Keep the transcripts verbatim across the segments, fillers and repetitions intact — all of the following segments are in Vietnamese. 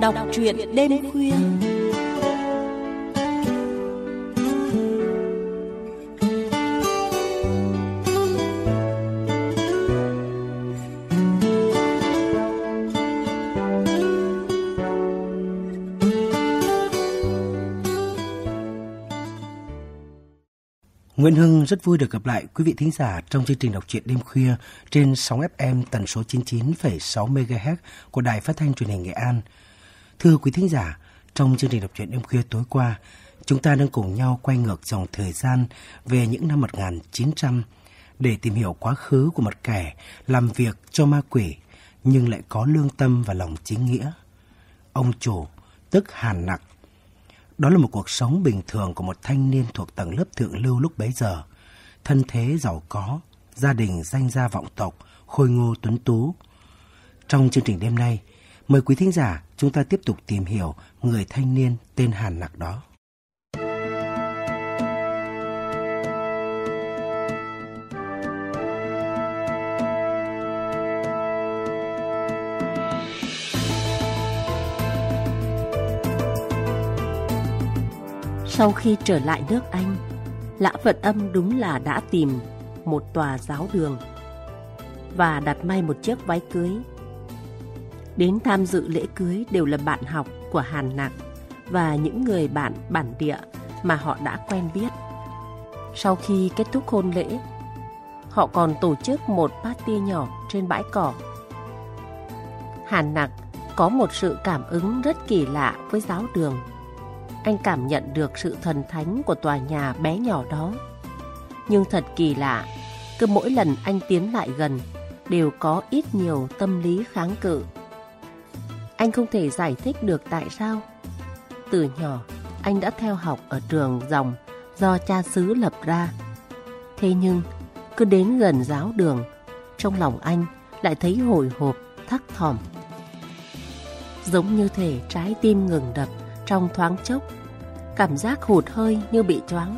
Đọc truyện đêm khuya. Nguyễn Hưng rất vui được gặp lại quý vị thính giả trong chương trình đọc truyện đêm khuya trên sóng ép em tần số chín mươi chín phẩy sáu mê ga héc của Đài Phát thanh Truyền hình Nghệ An. Thưa quý thính giả, trong chương trình đọc truyện đêm khuya tối qua, chúng ta đang cùng nhau quay ngược dòng thời gian về những năm một nghìn chín trăm để tìm hiểu quá khứ của một kẻ làm việc cho ma quỷ nhưng lại có lương tâm và lòng chính nghĩa. Ông chủ, tức Hàn Nặc. Đó là một cuộc sống bình thường của một thanh niên thuộc tầng lớp thượng lưu lúc bấy giờ. Thân thế giàu có, gia đình danh gia vọng tộc, khôi ngô tuấn tú. Trong chương trình đêm nay, mời quý thính giả chúng ta tiếp tục tìm hiểu người thanh niên tên Hàn Nặc đó. Sau khi trở lại nước Anh, Lã Vận Âm đúng là đã tìm một tòa giáo đường và đặt may một chiếc váy cưới. Đến tham dự lễ cưới đều là bạn học của Hàn Nặc và những người bạn bản địa mà họ đã quen biết. Sau khi kết thúc hôn lễ, họ còn tổ chức một party nhỏ trên bãi cỏ. Hàn Nặc có một sự cảm ứng rất kỳ lạ với giáo đường. Anh cảm nhận được sự thần thánh của tòa nhà bé nhỏ đó. Nhưng thật kỳ lạ, cứ mỗi lần anh tiến lại gần đều có ít nhiều tâm lý kháng cự. Anh không thể giải thích được tại sao. Từ nhỏ, anh đã theo học ở trường dòng do cha xứ lập ra. Thế nhưng, cứ đến gần giáo đường, trong lòng anh lại thấy hồi hộp, thắc thỏm. Giống như thể trái tim ngừng đập trong thoáng chốc, cảm giác hụt hơi như bị choáng.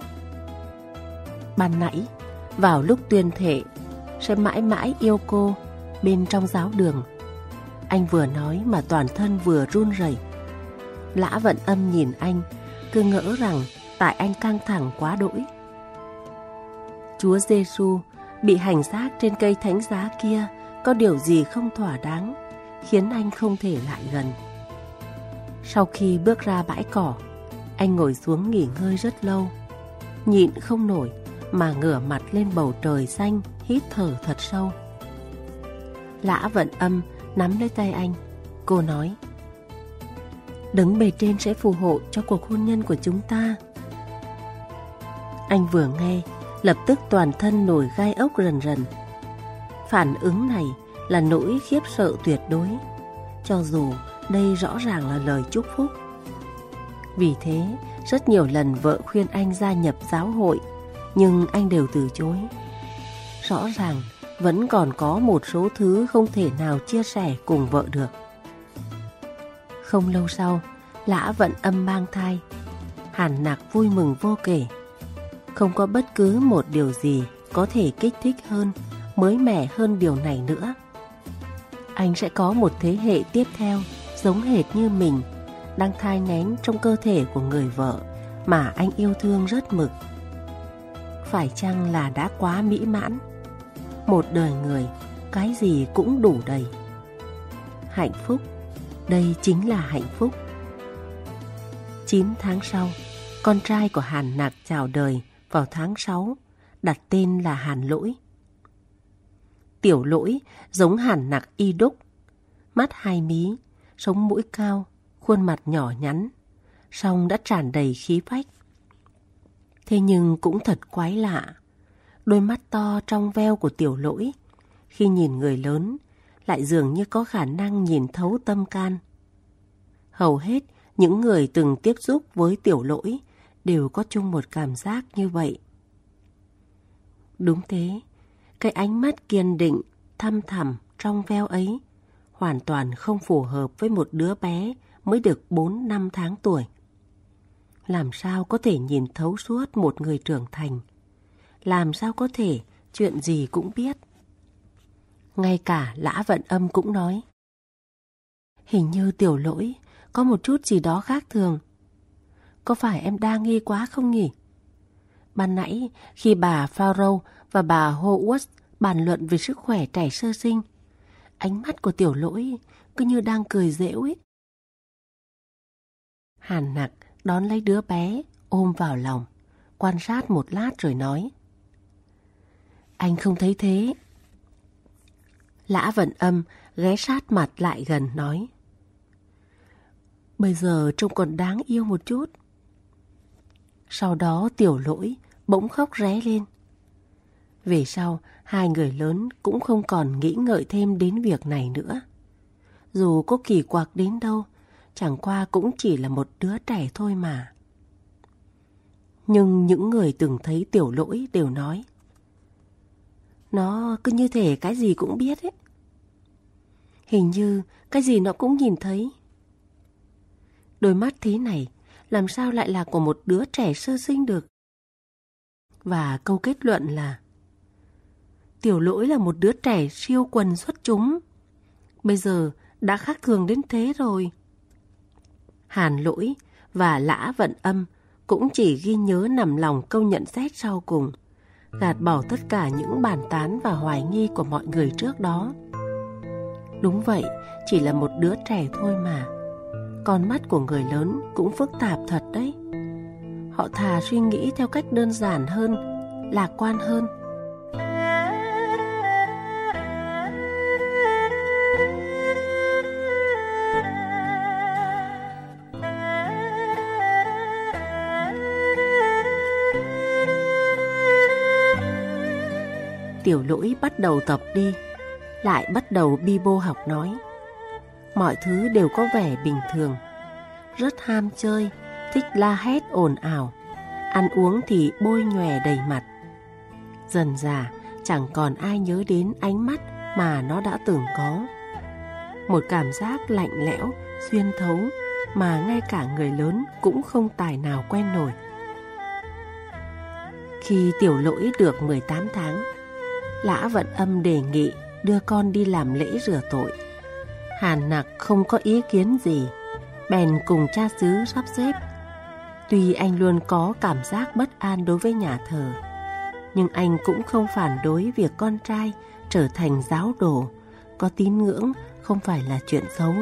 Ban nãy, vào lúc tuyên thệ sẽ mãi mãi yêu cô bên trong giáo đường, anh vừa nói mà toàn thân vừa run rẩy. Lã Vận Âm nhìn anh, cứ ngỡ rằng tại anh căng thẳng quá đỗi. Chúa Giêsu bị hành xác trên cây thánh giá kia có điều gì không thỏa đáng, khiến anh không thể lại gần. Sau khi bước ra bãi cỏ, anh ngồi xuống nghỉ ngơi rất lâu, nhịn không nổi mà ngửa mặt lên bầu trời xanh, hít thở thật sâu. Lã Vận Âm nắm lấy tay anh, cô nói: "Đấng bề trên sẽ phù hộ cho cuộc hôn nhân của chúng ta." Anh vừa nghe, lập tức toàn thân nổi gai ốc rần rần. Phản ứng này là nỗi khiếp sợ tuyệt đối, cho dù đây rõ ràng là lời chúc phúc. Vì thế, rất nhiều lần vợ khuyên anh gia nhập giáo hội, nhưng anh đều từ chối. Rõ ràng, vẫn còn có một số thứ không thể nào chia sẻ cùng vợ được. Không lâu sau, Lã Vận Âm mang thai. Hàn Nặc vui mừng vô kể. Không có bất cứ một điều gì có thể kích thích hơn, mới mẻ hơn điều này nữa. Anh sẽ có một thế hệ tiếp theo giống hệt như mình, đang thai nghén trong cơ thể của người vợ mà anh yêu thương rất mực. Phải chăng là đã quá mỹ mãn? Một đời người, cái gì cũng đủ đầy. Hạnh phúc, đây chính là hạnh phúc. Chín tháng sau, con trai của Hàn Nặc chào đời vào tháng sáu, đặt tên là Hàn Lỗi. Tiểu Lỗi giống Hàn Nặc y đúc, mắt hai mí, sống mũi cao, khuôn mặt nhỏ nhắn, song đã tràn đầy khí phách. Thế nhưng cũng thật quái lạ, đôi mắt to trong veo của Tiểu Lỗi, khi nhìn người lớn, lại dường như có khả năng nhìn thấu tâm can. Hầu hết những người từng tiếp xúc với Tiểu Lỗi đều có chung một cảm giác như vậy. Đúng thế, cái ánh mắt kiên định, thăm thẳm trong veo ấy hoàn toàn không phù hợp với một đứa bé mới được bốn năm tháng tuổi. Làm sao có thể nhìn thấu suốt một người trưởng thành? Làm sao có thể chuyện gì cũng biết? Ngay cả Lã Vận Âm cũng nói: hình như Tiểu Lỗi có một chút gì đó khác thường. Có phải em đa nghi quá không nhỉ? Ban nãy khi bà Farrow và bà Howard bàn luận về sức khỏe trẻ sơ sinh, ánh mắt của Tiểu Lỗi cứ như đang cười giễu ấy. Hàn Nặc đón lấy đứa bé, ôm vào lòng, quan sát một lát rồi nói: Anh không thấy thế. Lã Vận Âm ghé sát mặt lại gần nói: Bây giờ trông còn đáng yêu một chút. Sau đó Tiểu Lỗi bỗng khóc ré lên. Về sau, hai người lớn cũng không còn nghĩ ngợi thêm đến việc này nữa. Dù có kỳ quặc đến đâu, chẳng qua cũng chỉ là một đứa trẻ thôi mà. Nhưng những người từng thấy Tiểu Lỗi đều nói: Nó cứ như thể cái gì cũng biết ấy. Hình như cái gì nó cũng nhìn thấy. Đôi mắt thế này làm sao lại là của một đứa trẻ sơ sinh được? Và câu kết luận là Tiểu Lỗi là một đứa trẻ siêu quần xuất chúng. Bây giờ đã khác thường đến thế rồi. Hàn Lỗi và Lã Vận Âm cũng chỉ ghi nhớ nằm lòng câu nhận xét sau cùng, gạt bỏ tất cả những bàn tán và hoài nghi của mọi người trước đó. Đúng vậy, chỉ là một đứa trẻ thôi mà. Con mắt của người lớn cũng phức tạp thật đấy. Họ thà suy nghĩ theo cách đơn giản hơn, lạc quan hơn. Tiểu Lỗi bắt đầu tập đi, lại bắt đầu bi bô học nói. Mọi thứ đều có vẻ bình thường. Rất ham chơi, thích la hét ồn ào, ăn uống thì bôi nhòe đầy mặt. Dần dà chẳng còn ai nhớ đến ánh mắt mà nó đã từng có. Một cảm giác lạnh lẽo, xuyên thấu mà ngay cả người lớn cũng không tài nào quen nổi. Khi Tiểu Lỗi được mười tám tháng, Lã Vận Âm đề nghị đưa con đi làm lễ rửa tội. Hàn Nặc không có ý kiến gì, bèn cùng cha xứ sắp xếp. Tuy anh luôn có cảm giác bất an đối với nhà thờ, nhưng anh cũng không phản đối việc con trai trở thành giáo đồ. Có tín ngưỡng không phải là chuyện xấu.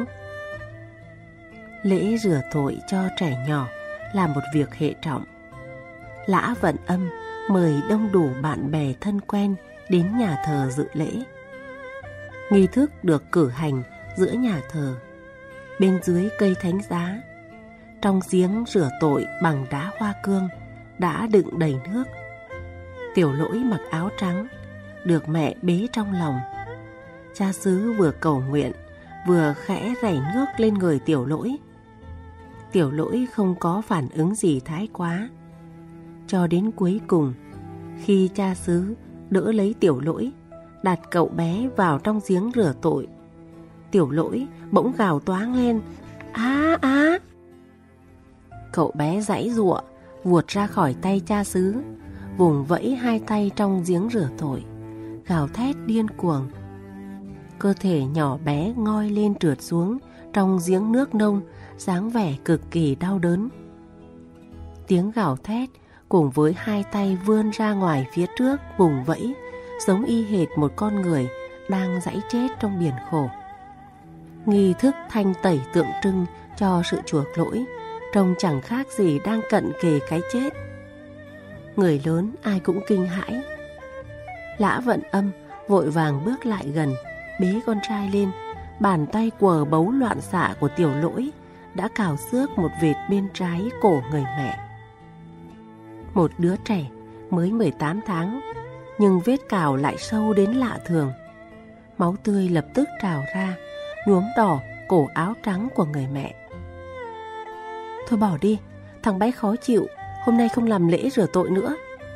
Lễ rửa tội cho trẻ nhỏ là một việc hệ trọng. Lã Vận Âm mời đông đủ bạn bè thân quen đến nhà thờ dự lễ. Nghi thức được cử hành giữa nhà thờ, bên dưới cây thánh giá. Trong giếng rửa tội bằng đá hoa cương đã đựng đầy nước. Tiểu Lỗi mặc áo trắng, được mẹ bế trong lòng. Cha xứ vừa cầu nguyện, vừa khẽ rảy nước lên người Tiểu Lỗi. Tiểu Lỗi không có phản ứng gì thái quá. Cho đến cuối cùng, khi cha xứ đỡ lấy Tiểu Lỗi, đặt cậu bé vào trong giếng rửa tội, Tiểu Lỗi bỗng gào toáng lên: Á á! Cậu bé giãy giụa, vuột ra khỏi tay cha xứ, vùng vẫy hai tay trong giếng rửa tội, gào thét điên cuồng. Cơ thể nhỏ bé ngoi lên trượt xuống trong giếng nước nông, dáng vẻ cực kỳ đau đớn. Tiếng gào thét cùng với hai tay vươn ra ngoài phía trước vùng vẫy, giống y hệt một con người đang giãy chết trong biển khổ. Nghi thức thanh tẩy tượng trưng cho sự chuộc lỗi, trông chẳng khác gì đang cận kề cái chết. Người lớn ai cũng kinh hãi. Lã Vận Âm vội vàng bước lại gần, bế con trai lên. Bàn tay quờ bấu loạn xạ của Tiểu Lỗi đã cào xước một vệt bên trái cổ người mẹ. Một đứa trẻ mới mười tám tháng, nhưng vết cào lại sâu đến lạ thường. Máu tươi lập tức trào ra, nhuốm đỏ cổ áo trắng của người mẹ. Thôi bỏ đi, thằng bé khó chịu, hôm nay không làm lễ rửa tội nữa.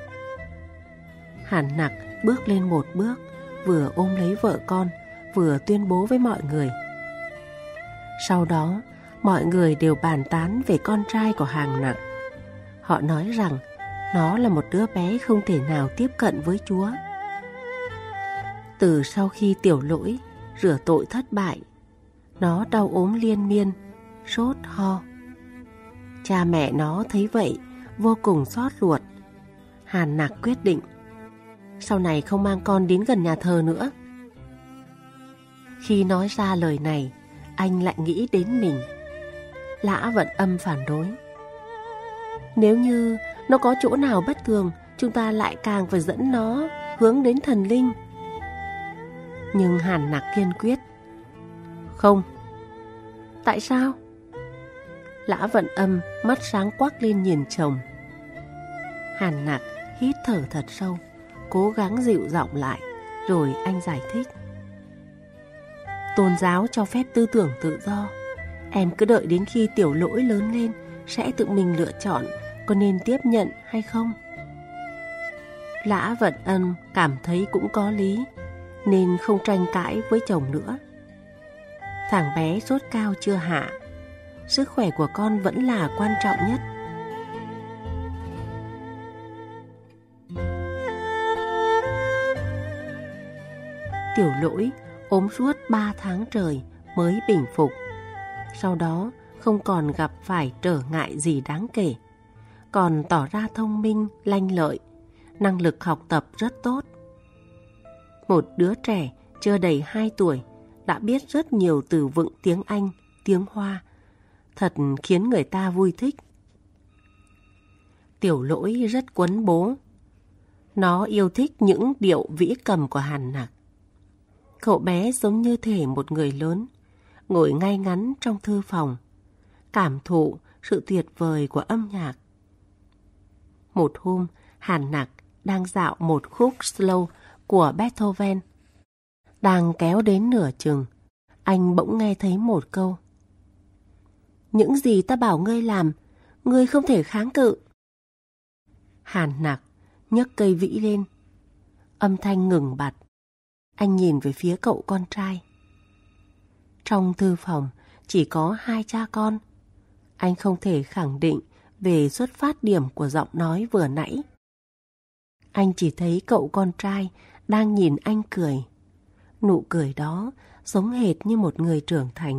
Hàn Nặc bước lên một bước, vừa ôm lấy vợ con, vừa tuyên bố với mọi người. Sau đó, mọi người đều bàn tán về con trai của Hàn Nặc. Họ nói rằng nó là một đứa bé không thể nào tiếp cận với Chúa. Từ sau khi Tiểu Lỗi rửa tội thất bại, nó đau ốm liên miên, sốt ho. Cha mẹ nó thấy vậy vô cùng xót ruột. Hàn Nặc quyết định sau này không mang con đến gần nhà thờ nữa. Khi nói ra lời này, anh lại nghĩ đến mình. Lã Vận Âm phản đối. Nếu như nó có chỗ nào bất thường, chúng ta lại càng phải dẫn nó hướng đến thần linh. Nhưng Hàn Nặc kiên quyết. Không. Tại sao? Lã Vận Âm mắt sáng quắc lên nhìn chồng. Hàn Nặc hít thở thật sâu, cố gắng dịu giọng lại, rồi anh giải thích. Tôn giáo cho phép tư tưởng tự do. Em cứ đợi đến khi Tiểu Lỗi lớn lên sẽ tự mình lựa chọn có nên tiếp nhận hay không. Lã Vận Âm cảm thấy cũng có lý, nên không tranh cãi với chồng nữa. Thằng bé sốt cao chưa hạ, sức khỏe của con vẫn là quan trọng nhất. Tiểu Lỗi ốm suốt ba tháng trời mới bình phục. Sau đó không còn gặp phải trở ngại gì đáng kể, còn tỏ ra thông minh, lanh lợi, năng lực học tập rất tốt. Một đứa trẻ chưa đầy hai tuổi đã biết rất nhiều từ vựng tiếng Anh, tiếng Hoa, thật khiến người ta vui thích. Tiểu Lỗi rất quấn bố. Nó yêu thích những điệu vĩ cầm của Hàn Nặc. Cậu bé giống như thể một người lớn, ngồi ngay ngắn trong thư phòng, cảm thụ sự tuyệt vời của âm nhạc. Một hôm, Hàn Nặc đang dạo một khúc slow của Beethoven. Đang kéo đến nửa chừng, anh bỗng nghe thấy một câu. Những gì ta bảo ngươi làm, ngươi không thể kháng cự. Hàn Nặc nhấc cây vĩ lên. Âm thanh ngừng bặt. Anh nhìn về phía cậu con trai. Trong thư phòng chỉ có hai cha con. Anh không thể khẳng định về xuất phát điểm của giọng nói vừa nãy. Anh chỉ thấy cậu con trai đang nhìn anh cười. Nụ cười đó giống hệt như một người trưởng thành.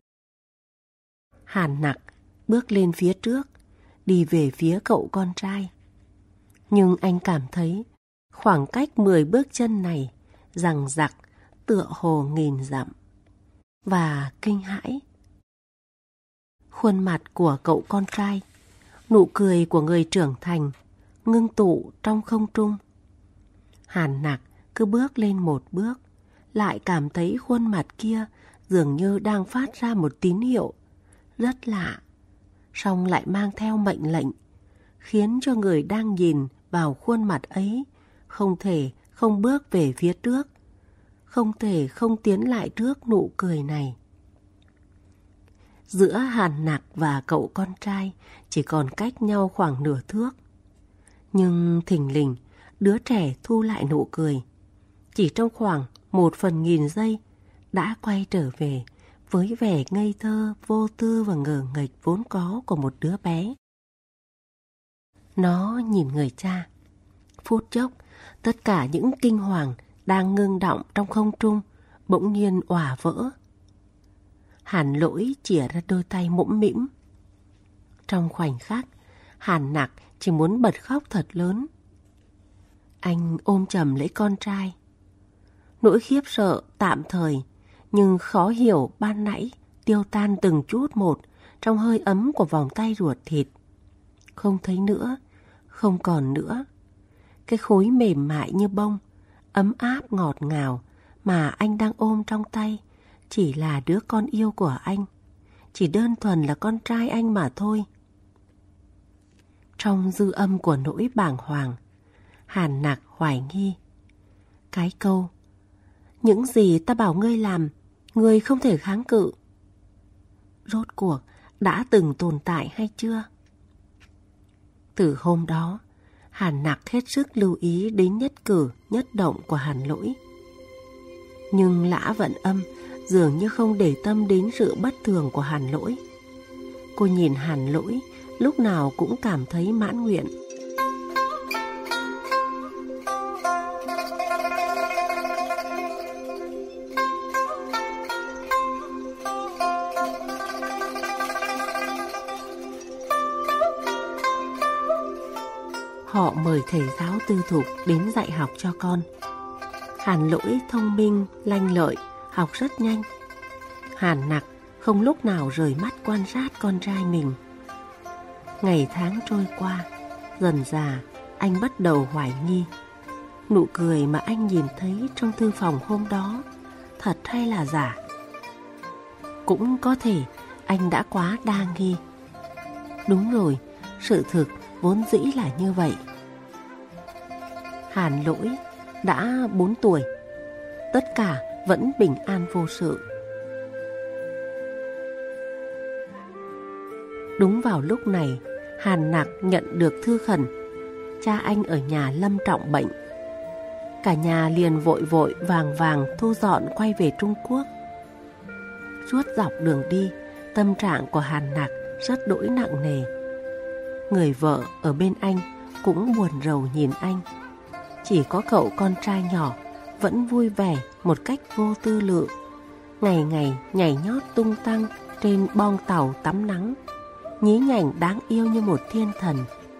Hàn Nặc bước lên phía trước, đi về phía cậu con trai. Nhưng anh cảm thấy khoảng cách mười bước chân này dằng dặc tựa hồ nghìn dặm. Và kinh hãi. Khuôn mặt của cậu con trai, nụ cười của người trưởng thành, ngưng tụ trong không trung. Hàn Nặc cứ bước lên một bước, lại cảm thấy khuôn mặt kia dường như đang phát ra một tín hiệu rất lạ, song lại mang theo mệnh lệnh, khiến cho người đang nhìn vào khuôn mặt ấy không thể không bước về phía trước, không thể không tiến lại trước nụ cười này. Giữa Hàn Nặc và cậu con trai chỉ còn cách nhau khoảng nửa thước. Nhưng thình lình, đứa trẻ thu lại nụ cười. Chỉ trong khoảng một phần nghìn giây đã quay trở về với vẻ ngây thơ, vô tư và ngờ nghệch vốn có của một đứa bé. Nó nhìn người cha. Phút chốc, tất cả những kinh hoàng đang ngưng đọng trong không trung bỗng nhiên òa vỡ. Hàn Lỗi chìa ra đôi tay mũm mĩm. Trong khoảnh khắc, Hàn Nặc chỉ muốn bật khóc thật lớn. Anh ôm chầm lấy con trai. Nỗi khiếp sợ tạm thời nhưng khó hiểu ban nãy tiêu tan từng chút một trong hơi ấm của vòng tay ruột thịt. Không thấy nữa, không còn nữa. Cái khối mềm mại như bông, ấm áp ngọt ngào mà anh đang ôm trong tay chỉ là đứa con yêu của anh, chỉ đơn thuần là con trai anh mà thôi. Trong dư âm của nỗi bàng hoàng, Hàn Nặc hoài nghi. Cái câu, những gì ta bảo ngươi làm, ngươi không thể kháng cự, rốt cuộc đã từng tồn tại hay chưa? Từ hôm đó, Hàn Nặc hết sức lưu ý đến nhất cử nhất động của Hàn Lỗi. Nhưng Lã Vận Âm dường như không để tâm đến sự bất thường của Hàn Lỗi. Cô nhìn Hàn Lỗi lúc nào cũng cảm thấy mãn nguyện. họ mời thầy giáo tư thục đến dạy học cho con. Hàn Lỗi thông minh, lanh lợi, học rất nhanh. Hàn Nặc không lúc nào rời mắt quan sát con trai mình. Ngày tháng trôi qua, dần dà anh bắt đầu hoài nghi. Nụ cười mà anh nhìn thấy trong thư phòng hôm đó thật hay là giả? Cũng có thể anh đã quá đa nghi. Đúng rồi, sự thực vốn dĩ là như vậy. Hàn Lỗi đã bốn tuổi, tất cả vẫn bình an vô sự. Đúng vào lúc này, Hàn Nặc nhận được thư khẩn. Cha anh ở nhà lâm trọng bệnh. Cả nhà liền vội vội vàng vàng thu dọn quay về Trung Quốc. Suốt dọc đường đi, tâm trạng của Hàn Nặc rất đỗi nặng nề. Người vợ ở bên anh cũng buồn rầu nhìn anh. Chỉ có cậu con trai nhỏ vẫn vui vẻ một cách vô tư lự, ngày ngày nhảy nhót tung tăng trên bong tàu tắm nắng, nhí nhảnh đáng yêu như một thiên thần.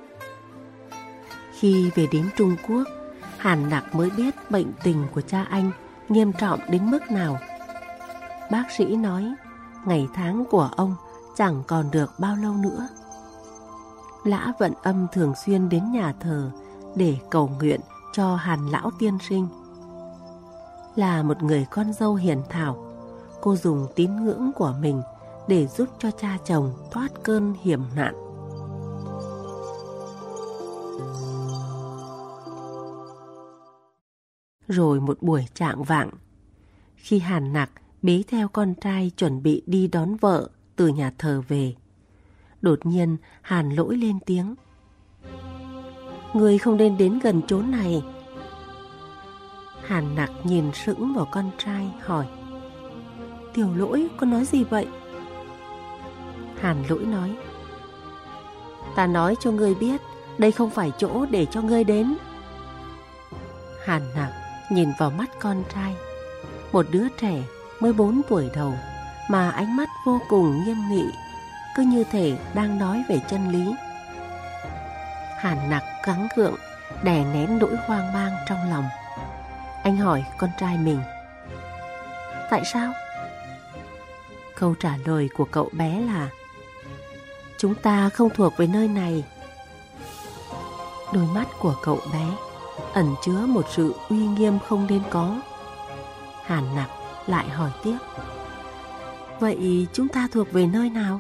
Khi về đến Trung Quốc, Hàn Nặc mới biết bệnh tình của cha anh nghiêm trọng đến mức nào. Bác sĩ nói ngày tháng của ông chẳng còn được bao lâu nữa. Lã Vận Âm thường xuyên đến nhà thờ để cầu nguyện cho Hàn lão tiên sinh. Là một người con dâu hiền thảo, cô dùng tín ngưỡng của mình để giúp cho cha chồng thoát cơn hiểm nạn. Rồi một buổi chạng vạng, khi Hàn Nặc bế theo con trai chuẩn bị đi đón vợ từ nhà thờ về, đột nhiên Hàn Lỗi lên tiếng: "Người không nên đến gần chốn này." Hàn Nặc nhìn sững vào con trai hỏi: "Tiểu Lỗi, con nói gì vậy?" Hàn Lỗi nói: "Ta nói cho ngươi biết, đây không phải chỗ để cho ngươi đến." Hàn Nặc nhìn vào mắt con trai, một đứa trẻ mới bốn tuổi đầu mà ánh mắt vô cùng nghiêm nghị, cứ như thể đang nói về chân lý. Hàn Nặc gắng gượng đè nén nỗi hoang mang trong lòng. Anh hỏi con trai mình: "Tại sao?" Câu trả lời của cậu bé là: "Chúng ta không thuộc về nơi này." Đôi mắt của cậu bé ẩn chứa một sự uy nghiêm không nên có. Hàn Nặc lại hỏi tiếp: "Vậy chúng ta thuộc về nơi nào?"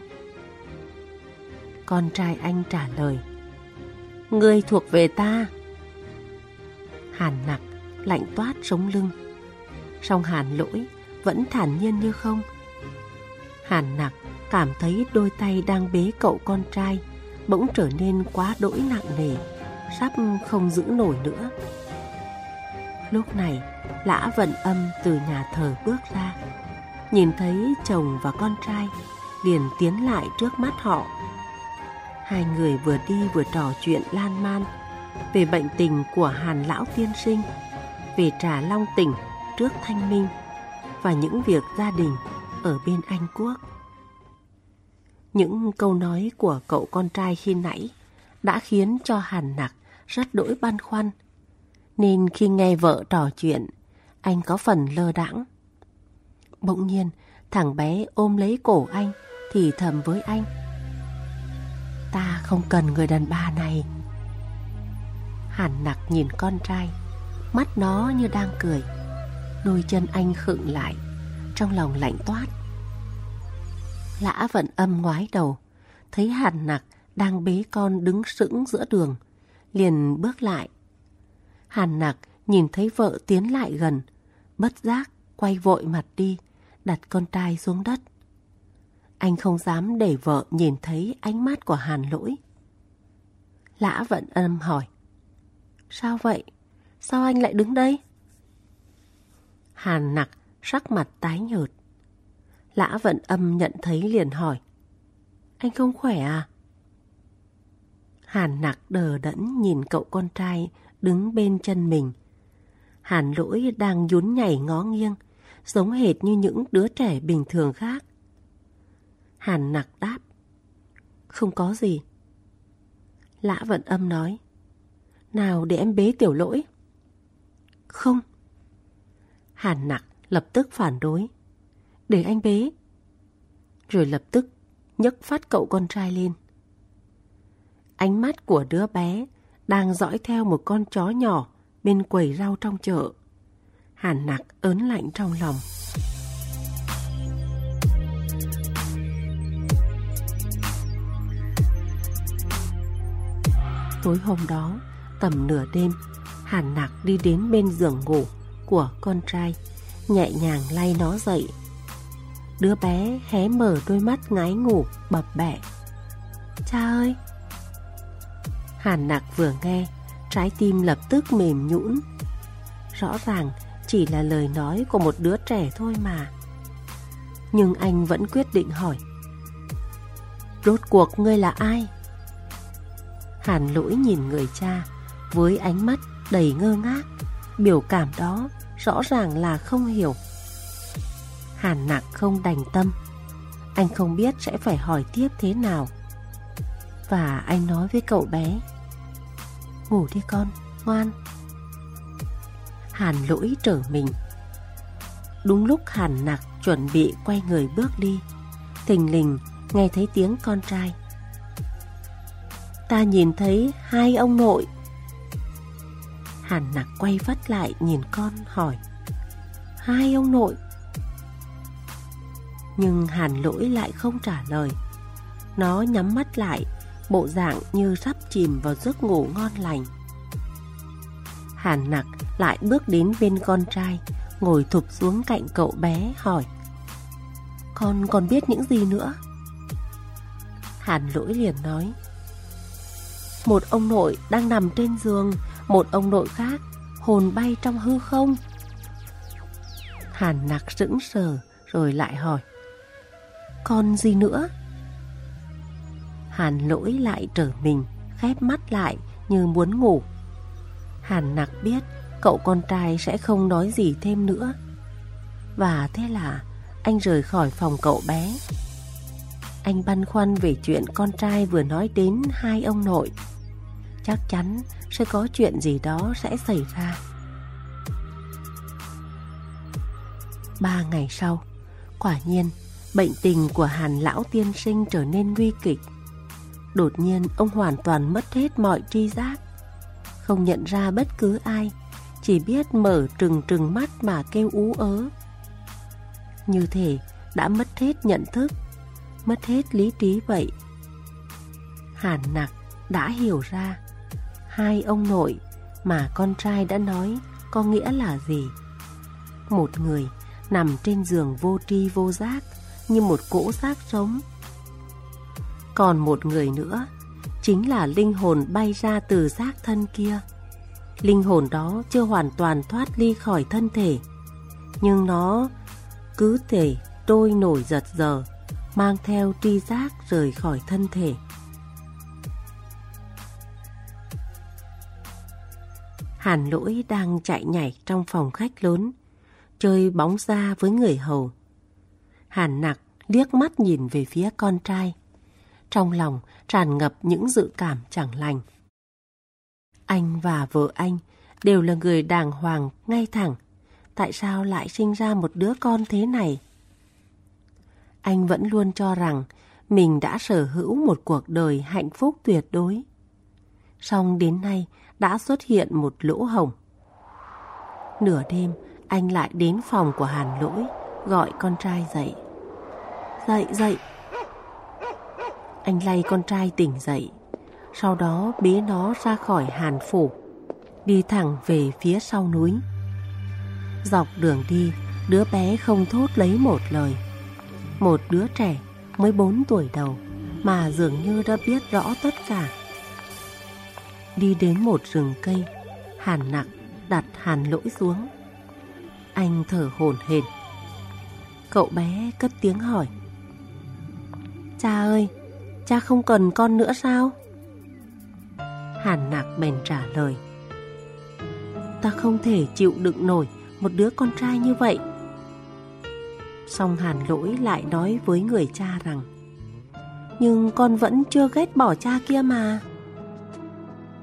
Con trai anh trả lời: "Ngươi thuộc về ta." Hàn Nặc lạnh toát sống lưng, song Hàn Lỗi vẫn thản nhiên như không. Hàn Nặc cảm thấy đôi tay đang bế cậu con trai bỗng trở nên quá đỗi nặng nề, sắp không giữ nổi nữa. Lúc này, Lã Vận Âm từ nhà thờ bước ra, nhìn thấy chồng và con trai, liền tiến lại trước mắt họ. Hai người vừa đi vừa trò chuyện lan man về bệnh tình của Hàn lão tiên sinh, về Trà Long tỉnh trước Thanh Minh và những việc gia đình ở bên Anh Quốc. Những câu nói của cậu con trai khi nãy đã khiến cho Hàn Nặc rất đỗi băn khoăn, nên khi nghe vợ trò chuyện, anh có phần lơ đãng. Bỗng nhiên, thằng bé ôm lấy cổ anh, thì thầm với anh: "Ta không cần người đàn bà này." Hàn Nặc nhìn con trai, mắt nó như đang cười. Đôi chân anh khựng lại, trong lòng lạnh toát. Lã Vận Âm ngoái đầu, thấy Hàn Nặc đang bế con đứng sững giữa đường, liền bước lại. Hàn Nặc nhìn thấy vợ tiến lại gần, bất giác quay vội mặt đi, đặt con trai xuống đất. Anh không dám để vợ nhìn thấy ánh mắt của Hàn Lỗi. Lã Vận Âm hỏi: "Sao vậy? Sao anh lại đứng đây?" Hàn Nặc sắc mặt tái nhợt. Lã Vận Âm nhận thấy liền hỏi: "Anh không khỏe à?" Hàn Nặc đờ đẫn nhìn cậu con trai đứng bên chân mình. Hàn Lỗi đang nhún nhảy ngó nghiêng, giống hệt như những đứa trẻ bình thường khác. Hàn Nặc đáp: "Không có gì." Lã Vận Âm nói: Nào để em bế Tiểu Lỗi. Không. Hàn Nặc lập tức phản đối. Để anh bế. Rồi lập tức nhấc phát cậu con trai lên. Ánh mắt của đứa bé đang dõi theo một con chó nhỏ bên quầy rau trong chợ. Hàn Nặc ớn lạnh trong lòng. Tối hôm đó, tầm nửa đêm, Hàn Nặc đi đến bên giường ngủ của con trai, nhẹ nhàng lay nó dậy. Đứa bé hé mở đôi mắt ngái ngủ, bập bẹ. Cha ơi! Hàn Nặc vừa nghe, trái tim lập tức mềm nhũn. Rõ ràng chỉ là lời nói của một đứa trẻ thôi mà. Nhưng anh vẫn quyết định hỏi. Rốt cuộc ngươi là ai? Hàn Lỗi nhìn người cha với ánh mắt đầy ngơ ngác. Biểu cảm đó rõ ràng là không hiểu. Hàn Nặc không đành tâm. Anh không biết sẽ phải hỏi tiếp thế nào. Và anh nói với cậu bé. Ngủ đi con, ngoan. Hàn Lỗi trở mình. Đúng lúc Hàn Nặc chuẩn bị quay người bước đi, thình lình nghe thấy tiếng con trai. Ta nhìn thấy hai ông nội. Hàn Nặc quay vắt lại nhìn con hỏi. Hai ông nội? Nhưng Hàn Lỗi lại không trả lời. Nó nhắm mắt lại, bộ dạng như sắp chìm vào giấc ngủ ngon lành. Hàn Nặc lại bước đến bên con trai, ngồi thụp xuống cạnh cậu bé hỏi. Con còn biết những gì nữa? Hàn Lỗi liền nói. Một ông nội đang nằm trên giường, một ông nội khác hồn bay trong hư không. Hàn Nặc sững sờ rồi lại hỏi. Còn gì nữa? Hàn Lỗi lại trở mình, khép mắt lại như muốn ngủ. Hàn Nặc biết cậu con trai sẽ không nói gì thêm nữa. Và thế là anh rời khỏi phòng cậu bé. Anh băn khoăn về chuyện con trai vừa nói đến hai ông nội. Chắc chắn sẽ có chuyện gì đó sẽ xảy ra. Ba ngày sau, quả nhiên bệnh tình của Hàn lão tiên sinh trở nên nguy kịch. Đột nhiên ông hoàn toàn mất hết mọi tri giác, không nhận ra bất cứ ai, chỉ biết mở trừng trừng mắt mà kêu ú ớ. Như thể đã mất hết nhận thức, mất hết lý trí vậy. Hàn Nặc đã hiểu ra hai ông nội mà con trai đã nói có nghĩa là gì. Một người nằm trên giường vô tri vô giác như một cỗ xác sống. Còn một người nữa chính là linh hồn bay ra từ xác thân kia. Linh hồn đó chưa hoàn toàn thoát ly khỏi thân thể, nhưng nó cứ thể trôi nổi giật giở, mang theo tri giác rời khỏi thân thể. Hàn Lỗi đang chạy nhảy trong phòng khách lớn, chơi bóng da với người hầu. Hàn Nặc liếc mắt nhìn về phía con trai, trong lòng tràn ngập những dự cảm chẳng lành. Anh và vợ anh đều là người đàng hoàng, ngay thẳng. Tại sao lại sinh ra một đứa con thế này? Anh vẫn luôn cho rằng mình đã sở hữu một cuộc đời hạnh phúc tuyệt đối. Song đến nay đã xuất hiện một lỗ hổng. Nửa đêm, anh lại đến phòng của Hàn Lỗi, gọi con trai dậy. Dậy, dậy! Anh lay con trai tỉnh dậy, sau đó bế nó ra khỏi Hàn phủ, đi thẳng về phía sau núi. Dọc đường đi, đứa bé không thốt lấy một lời. Một đứa trẻ mới bốn tuổi đầu mà dường như đã biết rõ tất cả. Đi đến một rừng cây, Hàn Nặc đặt Hàn Lỗi xuống. Anh thở hổn hển. Cậu bé cất tiếng hỏi. Cha ơi, cha không cần con nữa sao? Hàn Nặc bèn trả lời. Ta không thể chịu đựng nổi một đứa con trai như vậy. Song Hàn Lỗi lại nói với người cha rằng, nhưng con vẫn chưa ghét bỏ cha kia mà.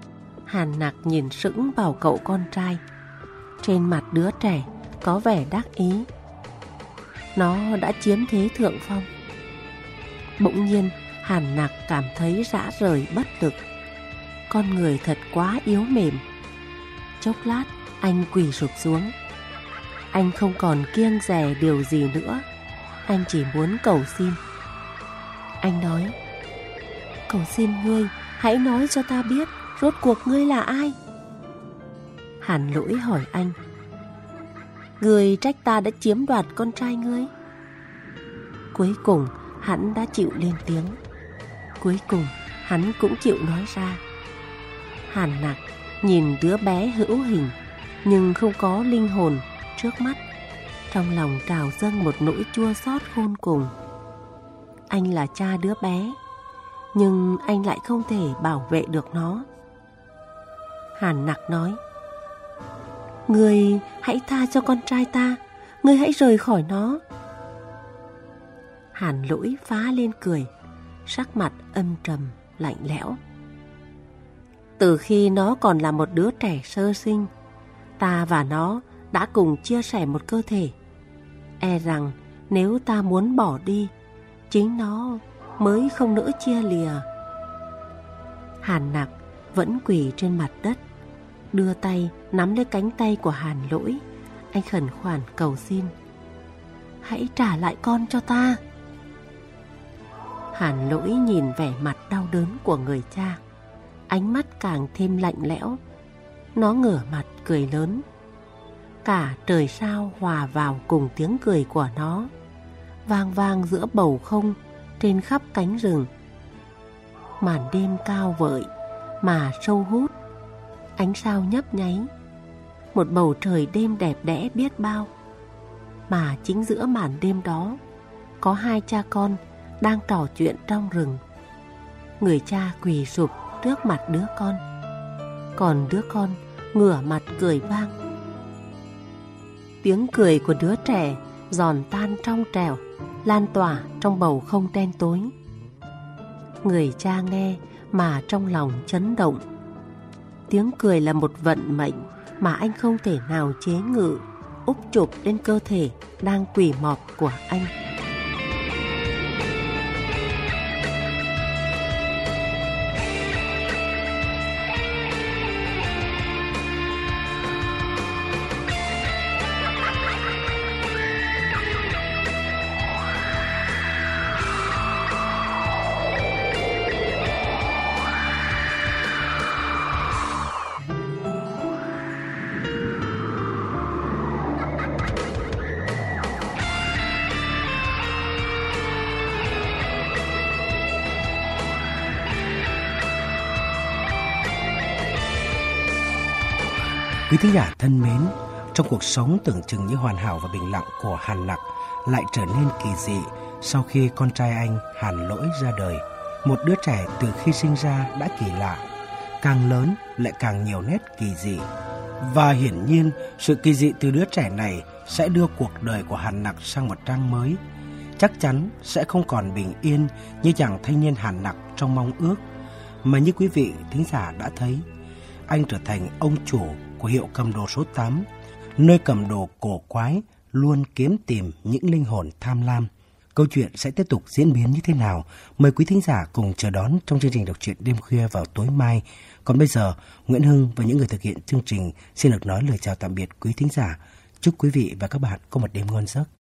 Hàn Nặc nhìn sững vào cậu con trai. Trên mặt đứa trẻ có vẻ đắc ý. Nó đã chiếm thế thượng phong. Bỗng nhiên Hàn Nặc cảm thấy rã rời bất lực. Con người thật quá yếu mềm. Chốc lát anh quỳ sụp xuống. Anh không còn kiêng dè điều gì nữa. Anh chỉ muốn cầu xin. Anh nói: cầu xin ngươi, hãy nói cho ta biết rốt cuộc ngươi là ai. Hàn Lỗi hỏi anh: ngươi trách ta đã chiếm đoạt con trai ngươi? Cuối cùng hắn đã chịu lên tiếng. Cuối cùng hắn cũng chịu nói ra. Hàn Nặc nhìn đứa bé hữu hình nhưng không có linh hồn trước mắt, trong lòng trào dâng một nỗi chua xót khôn cùng. Anh là cha đứa bé, nhưng anh lại không thể bảo vệ được nó. Hàn Nặc nói: ngươi hãy tha cho con trai ta, ngươi hãy rời khỏi nó. Hàn Lỗi phá lên cười, sắc mặt âm trầm lạnh lẽo. Từ khi nó còn là một đứa trẻ sơ sinh, ta và nó đã cùng chia sẻ một cơ thể. E rằng nếu ta muốn bỏ đi, chính nó mới không nỡ chia lìa. Hàn Nặc vẫn quỳ trên mặt đất, đưa tay nắm lấy cánh tay của Hàn Lỗi. Anh khẩn khoản cầu xin: hãy trả lại con cho ta. Hàn Lỗi nhìn vẻ mặt đau đớn của người cha, ánh mắt càng thêm lạnh lẽo. Nó ngửa mặt cười lớn. Cả trời sao hòa vào cùng tiếng cười của nó, vang vang giữa bầu không trên khắp cánh rừng. Màn đêm cao vợi mà sâu hút, ánh sao nhấp nháy, một bầu trời đêm đẹp đẽ biết bao. Mà chính giữa màn đêm đó, có hai cha con đang trò chuyện trong rừng. Người cha quỳ sụp trước mặt đứa con, còn đứa con ngửa mặt cười vang. Tiếng cười của đứa trẻ giòn tan trong trẻo, lan tỏa trong bầu không đen tối. Người cha nghe mà trong lòng chấn động. Tiếng cười là một vận mệnh mà anh không thể nào chế ngự, úp chụp lên cơ thể đang quỳ mọp của anh. Quý thính giả thân mến, trong cuộc sống tưởng chừng như hoàn hảo và bình lặng của Hàn Nặc lại trở nên kỳ dị sau khi con trai anh Hàn Lỗi ra đời. Một đứa trẻ từ khi sinh ra đã kỳ lạ, càng lớn lại càng nhiều nét kỳ dị. Và hiển nhiên, sự kỳ dị từ đứa trẻ này sẽ đưa cuộc đời của Hàn Nặc sang một trang mới. Chắc chắn sẽ không còn bình yên như chàng thanh niên Hàn Nặc trong mong ước, mà như quý vị thính giả đã thấy, anh trở thành ông chủ của hiệu cầm đồ số tám, nơi cầm đồ cổ quái luôn kiếm tìm những linh hồn tham lam. Câu chuyện sẽ tiếp tục diễn biến như thế nào? Mời quý thính giả cùng chờ đón trong chương trình đọc truyện đêm khuya vào tối mai. Còn bây giờ, Nguyễn Hưng và những người thực hiện chương trình xin được nói lời chào tạm biệt quý thính giả. Chúc quý vị và các bạn có một đêm ngon giấc.